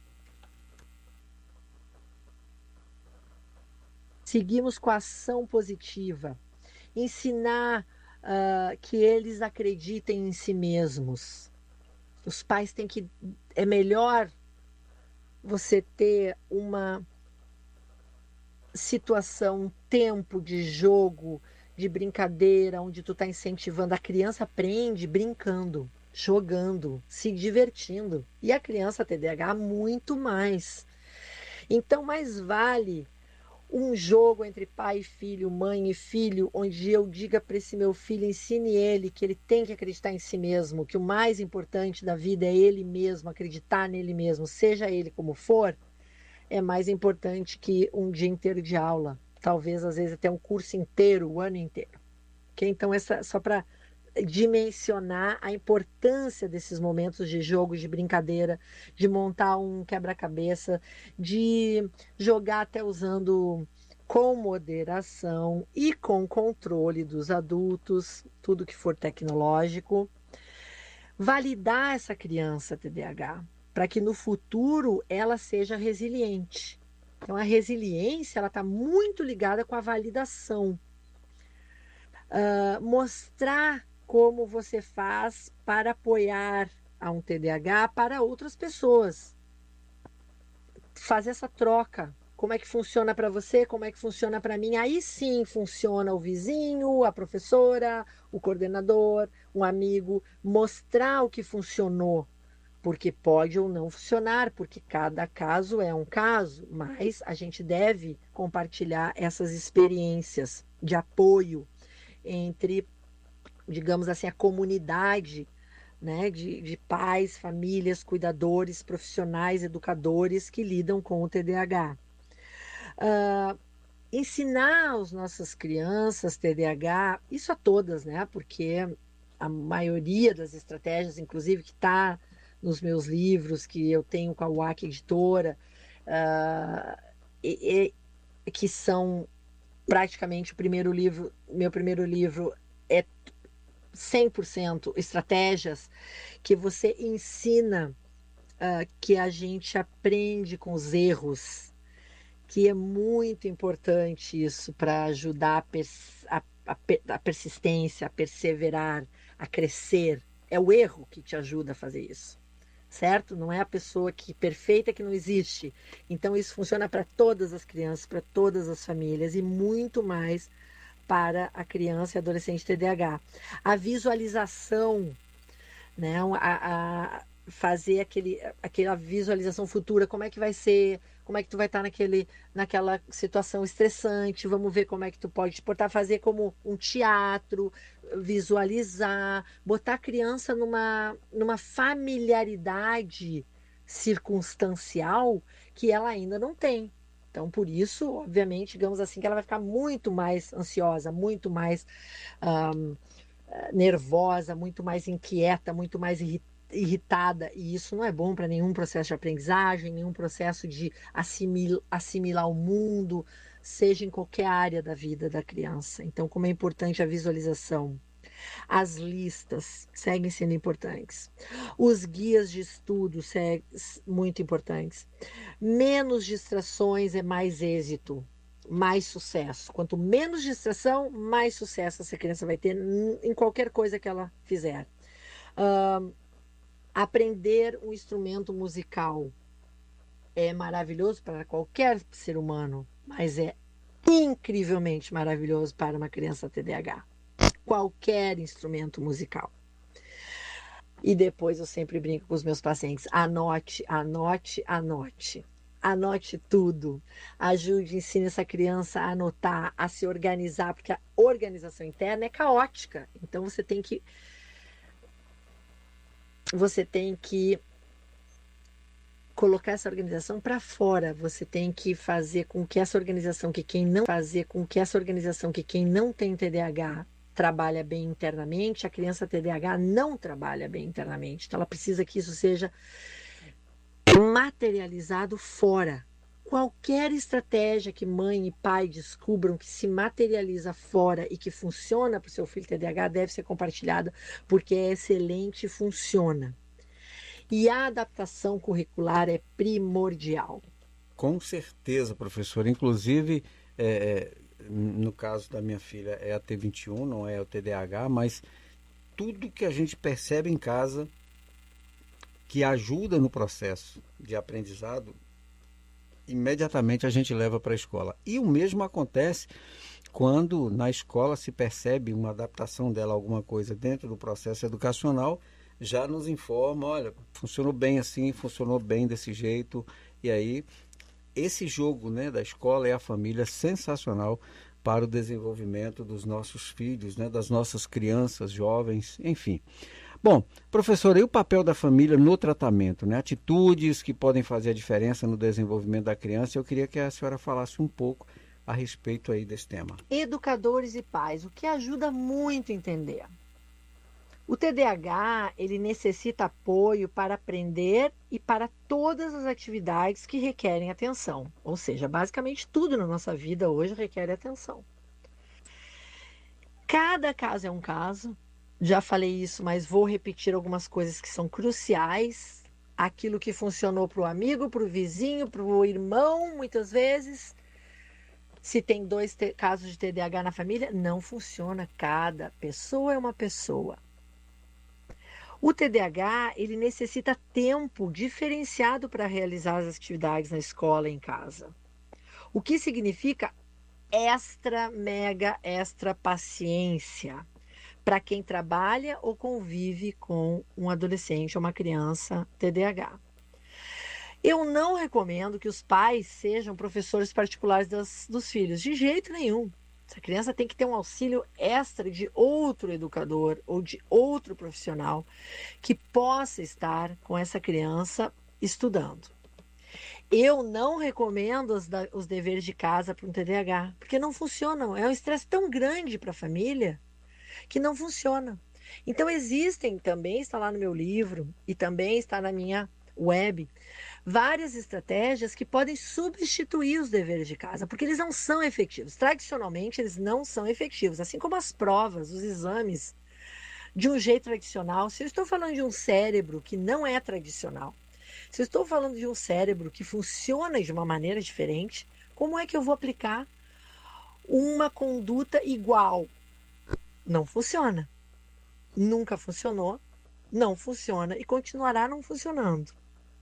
Seguimos com a ação positiva, ensinar que eles acreditem em si mesmos. Os pais têm que... É melhor você ter uma situação, um tempo de jogo, de brincadeira, onde tu está incentivando. A criança aprende brincando, jogando, se divertindo. E a criança TDAH muito mais. Então, mais vale um jogo entre pai e filho, mãe e filho, onde eu diga para esse meu filho, ensine ele que ele tem que acreditar em si mesmo, que o mais importante da vida é ele mesmo, acreditar nele mesmo, seja ele como for, é mais importante que um dia inteiro de aula, talvez às vezes até um curso inteiro, o ano inteiro. Okay? Então, essa só para dimensionar a importância desses momentos de jogo, de brincadeira, de montar um quebra-cabeça, de jogar até usando com moderação e com controle dos adultos, tudo que for tecnológico. Validar essa criança TDAH, para que no futuro ela seja resiliente. Então, a resiliência está muito ligada com a validação. Mostrar como você faz para apoiar a um TDAH para outras pessoas. Fazer essa troca. Como é que funciona para você? Como é que funciona para mim? Aí sim funciona o vizinho, a professora, o coordenador, um amigo. Mostrar o que funcionou. Porque pode ou não funcionar, porque cada caso é um caso. Mas a gente deve compartilhar essas experiências de apoio entre, digamos assim, a comunidade, né, de pais, famílias, cuidadores, profissionais, educadores que lidam com o TDAH. Ensinar as nossas crianças TDAH, isso a todas, né? Porque a maioria das estratégias, inclusive, que está nos meus livros, que eu tenho com a UAC Editora, que são praticamente meu primeiro livro é 100% estratégias que você ensina, que a gente aprende com os erros, que é muito importante isso para ajudar a persistência, a perseverar, a crescer. É o erro que te ajuda a fazer isso, certo? Não é a pessoa perfeita que não existe. Então isso funciona para todas as crianças, para todas as famílias e muito mais para a criança e adolescente TDAH. A visualização, né? Fazer aquela visualização futura, como é que vai ser, como é que tu vai estar naquela situação estressante, vamos ver como é que tu pode te portar, fazer como um teatro, visualizar, botar a criança numa familiaridade circunstancial que ela ainda não tem. Então, por isso, obviamente, digamos assim, que ela vai ficar muito mais ansiosa, muito mais nervosa, muito mais inquieta, muito mais irritada, e isso não é bom para nenhum processo de aprendizagem, nenhum processo de assimilar o mundo, seja em qualquer área da vida da criança. Então, como é importante a visualização. As listas seguem sendo importantes. Os guias de estudo seguem muito importantes. Menos distrações é mais êxito, mais sucesso. Quanto menos distração, mais sucesso essa criança vai ter em qualquer coisa que ela fizer. Aprender um instrumento musical é maravilhoso para qualquer ser humano, mas é incrivelmente maravilhoso para uma criança TDAH. Qualquer instrumento musical. E depois eu sempre brinco com os meus pacientes: anote, anote, anote. Anote tudo. Ajude, ensine essa criança a anotar, a se organizar, porque a organização interna é caótica. Então você tem que colocar essa organização para fora. Você tem que fazer com que essa organização que quem não tem TDAH trabalha bem internamente, a criança TDAH não trabalha bem internamente. Então ela precisa que isso seja materializado fora. Qualquer estratégia que mãe e pai descubram que se materializa fora e que funciona para o seu filho TDAH deve ser compartilhada, porque é excelente e funciona. E a adaptação curricular é primordial. Com certeza, professor. Inclusive, no caso da minha filha é a T21, não é o TDAH, mas tudo que a gente percebe em casa que ajuda no processo de aprendizado, imediatamente a gente leva para a escola. E o mesmo acontece quando na escola se percebe uma adaptação dela a alguma coisa dentro do processo educacional, já nos informa: olha, funcionou bem assim, funcionou bem desse jeito. E aí, esse jogo, né, da escola e a família é sensacional para o desenvolvimento dos nossos filhos, né, das nossas crianças, jovens, enfim. Bom, professora, e o papel da família no tratamento, né? Atitudes que podem fazer a diferença no desenvolvimento da criança. Eu queria que a senhora falasse um pouco a respeito aí desse tema. Educadores e pais, o que ajuda muito a entender. O TDAH, ele necessita apoio para aprender e para todas as atividades que requerem atenção. Ou seja, basicamente tudo na nossa vida hoje requer atenção. Cada caso é um caso. Já falei isso, mas vou repetir algumas coisas que são cruciais. Aquilo que funcionou para o amigo, para o vizinho, para o irmão, muitas vezes, Se tem 2 casos de TDAH na família, não funciona. Cada pessoa é uma pessoa. O TDAH, ele necessita tempo diferenciado para realizar as atividades na escola e em casa. O que significa extra paciência para quem trabalha ou convive com um adolescente ou uma criança TDAH. Eu não recomendo que os pais sejam professores particulares dos filhos, de jeito nenhum. Essa criança tem que ter um auxílio extra de outro educador ou de outro profissional que possa estar com essa criança estudando. Eu não recomendo os deveres de casa para um TDAH, porque não funcionam. É um estresse tão grande para a família que não funciona. Então existem também, está lá no meu livro e também está na minha web, várias estratégias que podem substituir os deveres de casa, porque eles não são efetivos. Tradicionalmente, eles não são efetivos, assim como as provas, os exames, de um jeito tradicional. Se eu estou falando de um cérebro que não é tradicional, se eu estou falando de um cérebro que funciona de uma maneira diferente, como é que eu vou aplicar uma conduta igual? Não funciona. Nunca funcionou, não funciona e continuará não funcionando.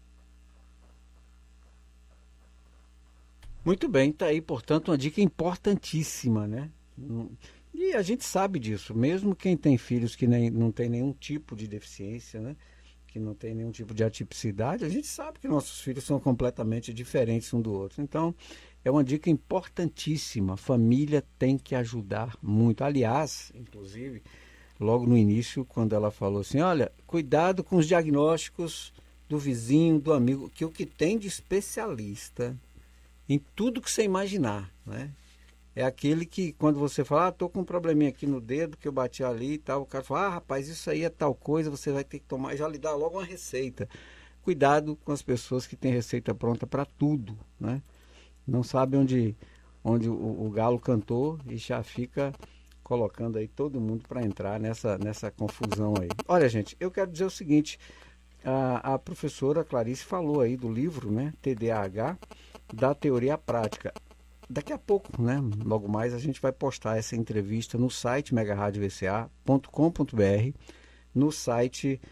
Muito bem, tá aí, portanto, uma dica importantíssima, né? E a gente sabe disso, mesmo quem tem filhos que não tem nenhum tipo de deficiência, né? Que não tem nenhum tipo de atipicidade, a gente sabe que nossos filhos são completamente diferentes um do outro. Então, é uma dica importantíssima. A família tem que ajudar muito. Aliás, inclusive, logo no início, quando ela falou assim, olha, cuidado com os diagnósticos do vizinho, do amigo, que o que tem de especialista em tudo que você imaginar, né? É aquele que, quando você fala, estou com um probleminha aqui no dedo, que eu bati ali e tal, o cara fala, rapaz, isso aí é tal coisa, você vai ter que tomar, já lhe dá logo uma receita. Cuidado com as pessoas que têm receita pronta para tudo, né? Não sabe onde o galo cantou e já fica colocando aí todo mundo para entrar nessa confusão aí. Olha, gente, eu quero dizer o seguinte, a professora Clarice falou aí do livro, né, TDAH, da teoria à prática. Daqui a pouco, né, logo mais, a gente vai postar essa entrevista no site megaradiovca.com.br, no site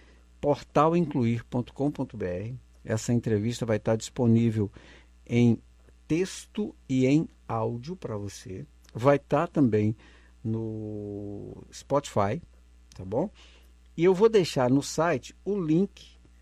portalincluir.com.br. Essa entrevista vai estar disponível em texto e em áudio para você. Vai estar também no Spotify, tá bom? E eu vou deixar no site o link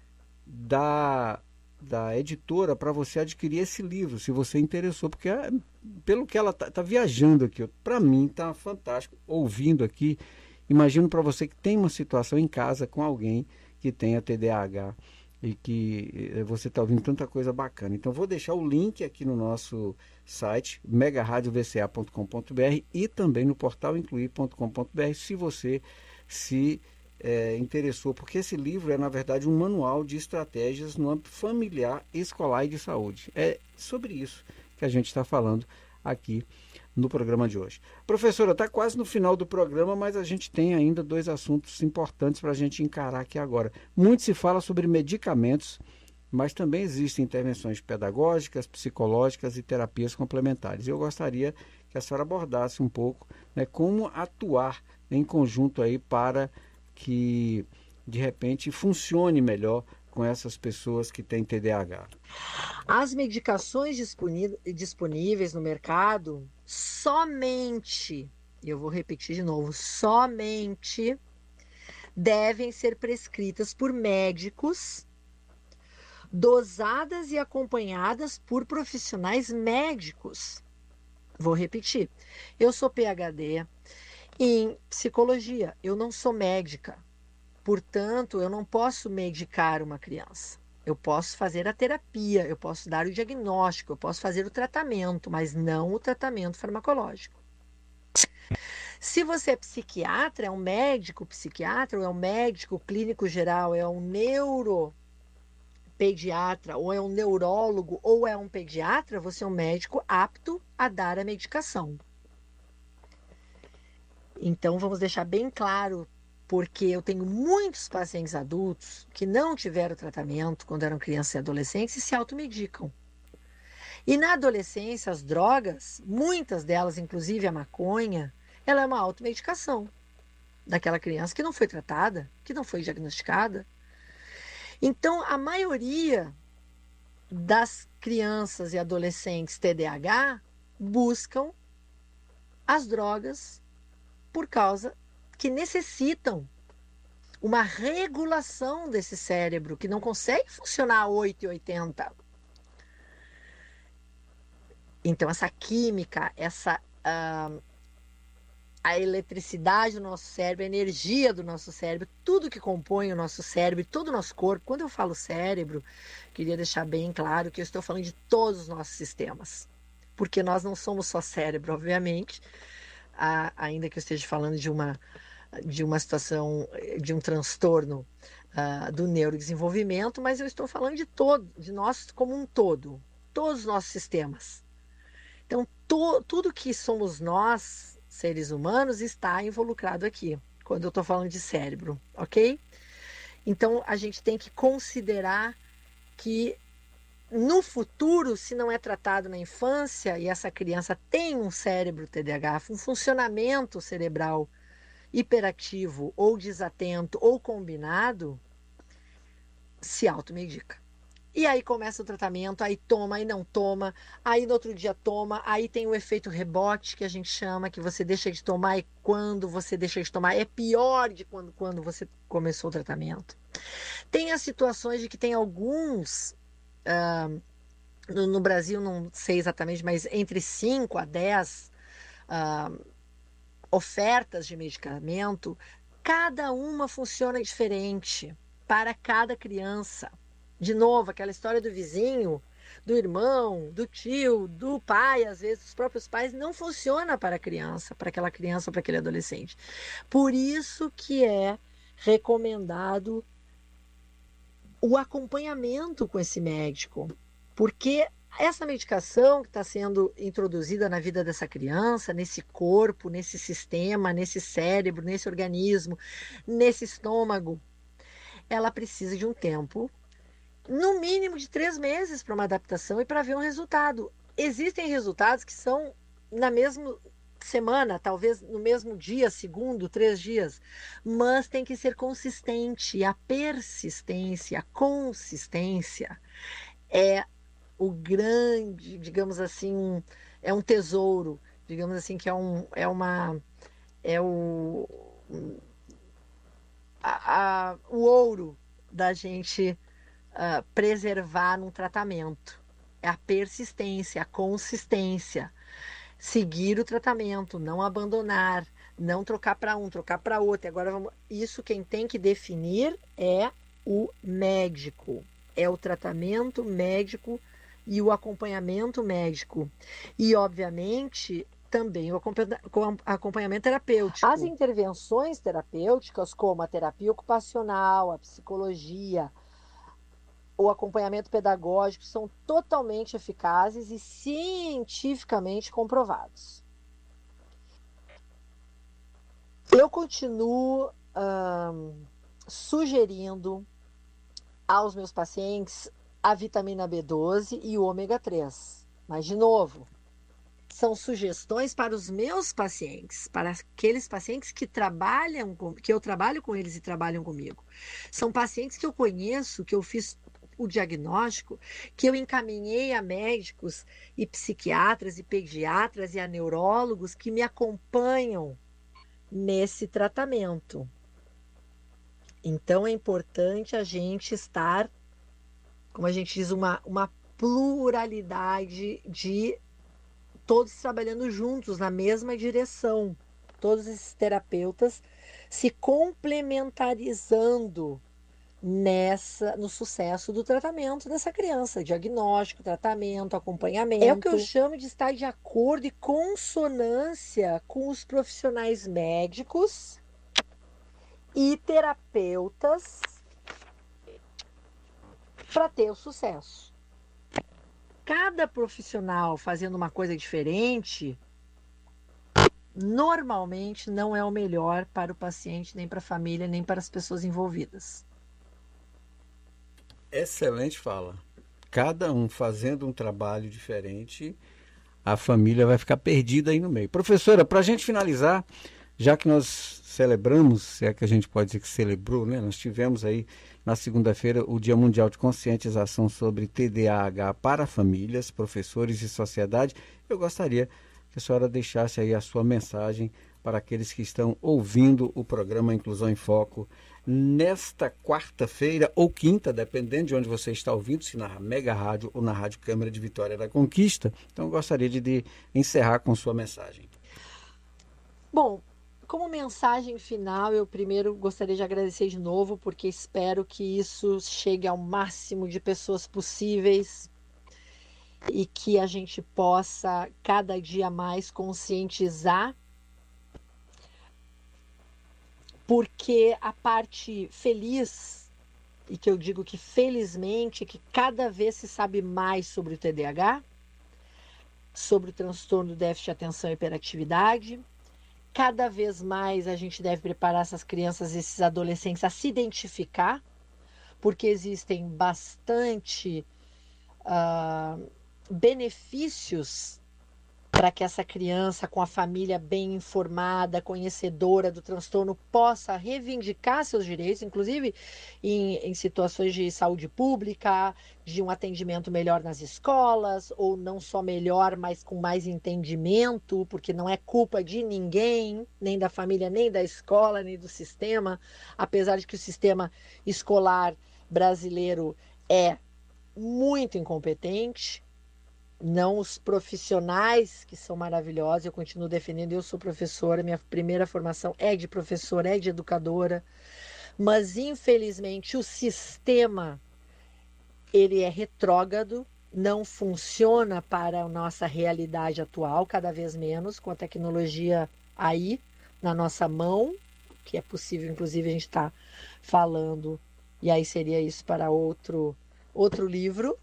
da editora para você adquirir esse livro, se você interessou, porque pelo que ela tá viajando aqui, para mim tá fantástico, ouvindo aqui, imagino para você que tem uma situação em casa com alguém que tenha TDAH e que você está ouvindo tanta coisa bacana. Então vou deixar o link aqui no nosso site megaradiovca.com.br e também no portalincluir.com.br se você se interessou, porque esse livro é na verdade um manual de estratégias no âmbito familiar, escolar e de saúde. É sobre isso que a gente está falando aqui no programa de hoje. Professora, está quase no final do programa, mas a gente tem ainda 2 assuntos importantes para a gente encarar aqui agora. Muito se fala sobre medicamentos, mas também existem intervenções pedagógicas, psicológicas e terapias complementares. Eu gostaria que a senhora abordasse um pouco, né, como atuar em conjunto aí para que, de repente, funcione melhor com essas pessoas que têm TDAH. As medicações disponíveis no mercado somente, eu vou repetir de novo, somente devem ser prescritas por médicos, dosadas e acompanhadas por profissionais médicos. Vou repetir, eu sou PhD em psicologia, eu não sou médica, portanto, eu não posso medicar uma criança. Eu posso fazer a terapia, eu posso dar o diagnóstico, eu posso fazer o tratamento, mas não o tratamento farmacológico. Se você é psiquiatra, é um médico psiquiatra, ou é um médico clínico geral, é um neuropediatra, ou é um neurólogo, ou é um pediatra, você é um médico apto a dar a medicação. Então, vamos deixar bem claro, porque eu tenho muitos pacientes adultos que não tiveram tratamento quando eram crianças e adolescentes e se automedicam. E na adolescência, as drogas, muitas delas, inclusive a maconha, ela é uma automedicação daquela criança que não foi tratada, que não foi diagnosticada. Então, a maioria das crianças e adolescentes TDAH buscam as drogas por causa que necessitam uma regulação desse cérebro que não consegue funcionar a 8 e 80. Então, essa química, a eletricidade do nosso cérebro, a energia do nosso cérebro, tudo que compõe o nosso cérebro, todo o nosso corpo. Quando eu falo cérebro, queria deixar bem claro que eu estou falando de todos os nossos sistemas. Porque nós não somos só cérebro, obviamente, ainda que eu esteja falando de uma situação, de um transtorno do neurodesenvolvimento, mas eu estou falando de nós como um todo, todos os nossos sistemas. Então, tudo que somos nós, seres humanos, está involucrado aqui, quando eu estou falando de cérebro, ok? Então, a gente tem que considerar que no futuro, se não é tratado na infância e essa criança tem um cérebro TDAH, um funcionamento cerebral hiperativo ou desatento ou combinado, se automedica. E aí começa o tratamento, aí toma, aí não toma, aí no outro dia toma, aí tem o efeito rebote que a gente chama, que você deixa de tomar e quando você deixa de tomar é pior de quando você começou o tratamento. Tem as situações de que tem alguns, no Brasil não sei exatamente, mas entre 5 a 10 ofertas de medicamento, cada uma funciona diferente para cada criança. De novo, aquela história do vizinho, do irmão, do tio, do pai, às vezes os próprios pais, não funciona para a criança, para aquela criança, para aquele adolescente. Por isso que é recomendado o acompanhamento com esse médico, porque essa medicação que está sendo introduzida na vida dessa criança, nesse corpo, nesse sistema, nesse cérebro, nesse organismo, nesse estômago, ela precisa de um tempo, no mínimo de 3 meses para uma adaptação e para ver um resultado. Existem resultados que são na mesma semana, talvez no mesmo dia, segundo, 3 dias, mas tem que ser consistente. A persistência, a consistência é o grande, digamos assim, é um tesouro, digamos assim, que o ouro da gente preservar num tratamento. É a persistência, a consistência. Seguir o tratamento, não abandonar, não trocar para um, trocar para outro. Agora isso quem tem que definir é o médico. É o tratamento médico e o acompanhamento médico. E, obviamente, também o acompanhamento terapêutico. As intervenções terapêuticas, como a terapia ocupacional, a psicologia, o acompanhamento pedagógico, são totalmente eficazes e cientificamente comprovados. Eu continuo sugerindo aos meus pacientes a vitamina B12 e o ômega 3. Mas, de novo, são sugestões para os meus pacientes, para aqueles pacientes que eu trabalho com eles e trabalham comigo. São pacientes que eu conheço, que eu fiz o diagnóstico, que eu encaminhei a médicos e psiquiatras e pediatras e a neurólogos que me acompanham nesse tratamento. Então é importante a gente estar, como a gente diz, uma pluralidade de todos trabalhando juntos na mesma direção, todos esses terapeutas se complementarizando no sucesso do tratamento dessa criança, diagnóstico, tratamento, acompanhamento. É o que eu chamo de estar de acordo e consonância com os profissionais médicos e terapeutas para ter o sucesso. Cada profissional fazendo uma coisa diferente, normalmente não é o melhor para o paciente, nem para a família, nem para as pessoas envolvidas. Excelente fala. cada um fazendo um trabalho diferente, a família vai ficar perdida aí no meio. Professora, para a gente finalizar, já que nós celebramos, se é que a gente pode dizer que celebrou, né? Nós tivemos aí na segunda-feira o Dia Mundial de Conscientização sobre TDAH para famílias, professores e sociedade. Eu gostaria que a senhora deixasse aí a sua mensagem para aqueles que estão ouvindo o programa Inclusão em Foco nesta quarta-feira ou quinta, dependendo de onde você está ouvindo, se na Mega Rádio ou na Rádio Câmara de Vitória da Conquista. Então, eu gostaria de encerrar com sua mensagem. Bom, como mensagem final, eu primeiro gostaria de agradecer de novo, porque espero que isso chegue ao máximo de pessoas possíveis e que a gente possa cada dia mais conscientizar, porque a parte feliz, e que eu digo que felizmente, que cada vez se sabe mais sobre o TDAH, sobre o transtorno do déficit de atenção e hiperatividade. Cada vez mais a gente deve preparar essas crianças e esses adolescentes a se identificar, porque existem bastante benefícios para que essa criança, com a família bem informada, conhecedora do transtorno, possa reivindicar seus direitos, inclusive em situações de saúde pública, de um atendimento melhor nas escolas, ou não só melhor, mas com mais entendimento, porque não é culpa de ninguém, nem da família, nem da escola, nem do sistema, apesar de que o sistema escolar brasileiro é muito incompetente. Não os profissionais, que são maravilhosos, eu continuo defendendo, eu sou professora, minha primeira formação é de professora, é de educadora, mas infelizmente o sistema, ele é retrógrado, não funciona para a nossa realidade atual, cada vez menos, com a tecnologia aí na nossa mão, que é possível, inclusive, a gente está falando, e aí seria isso para outro livro.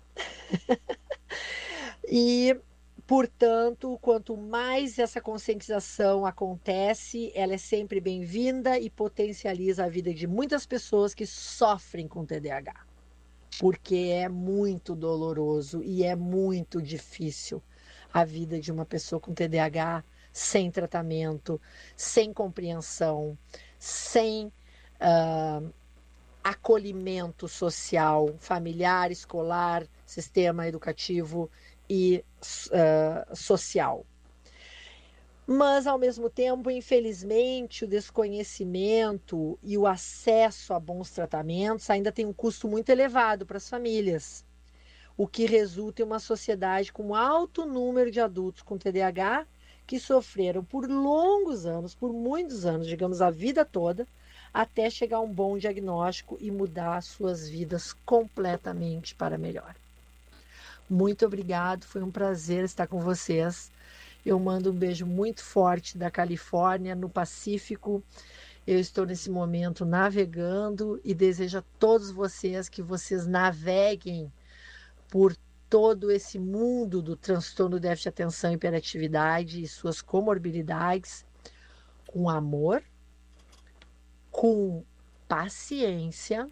E, portanto, quanto mais essa conscientização acontece, ela é sempre bem-vinda e potencializa a vida de muitas pessoas que sofrem com TDAH. Porque é muito doloroso e é muito difícil a vida de uma pessoa com TDAH sem tratamento, sem compreensão, sem acolhimento social, familiar, escolar, sistema educativo e social. Mas, ao mesmo tempo, infelizmente, o desconhecimento e o acesso a bons tratamentos ainda tem um custo muito elevado para as famílias, o que resulta em uma sociedade com um alto número de adultos com TDAH que sofreram por longos anos, por muitos anos, digamos, a vida toda, até chegar a um bom diagnóstico e mudar suas vidas completamente para melhor. Muito obrigado, foi um prazer estar com vocês. Eu mando um beijo muito forte da Califórnia, no Pacífico. Eu estou nesse momento navegando e desejo a todos vocês que vocês naveguem por todo esse mundo do transtorno do déficit de atenção e hiperatividade e suas comorbidades com amor, com paciência,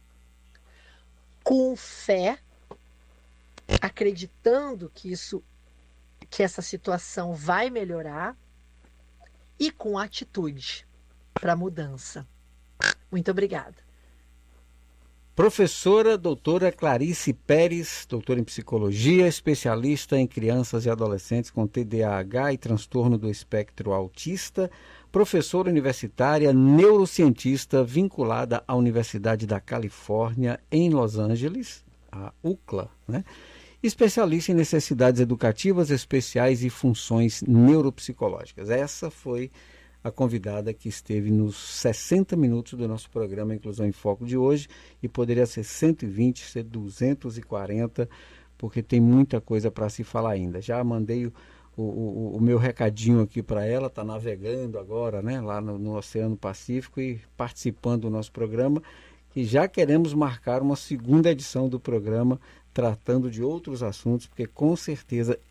com fé, acreditando que essa situação vai melhorar e com atitude para mudança. Muito obrigada. Professora doutora Clarice Pérez, doutora em psicologia, especialista em crianças e adolescentes com TDAH e transtorno do espectro autista, professora universitária, neurocientista vinculada à Universidade da Califórnia em Los Angeles, a UCLA, né? Especialista em necessidades educativas especiais e funções neuropsicológicas. Essa foi a convidada que esteve nos 60 minutos do nosso programa Inclusão em Foco de hoje, e poderia ser 120, ser 240, porque tem muita coisa para se falar ainda. Já mandei o meu recadinho aqui para ela, está navegando agora, né, lá no Oceano Pacífico e participando do nosso programa, e já queremos marcar uma segunda edição do programa tratando de outros assuntos, porque com certeza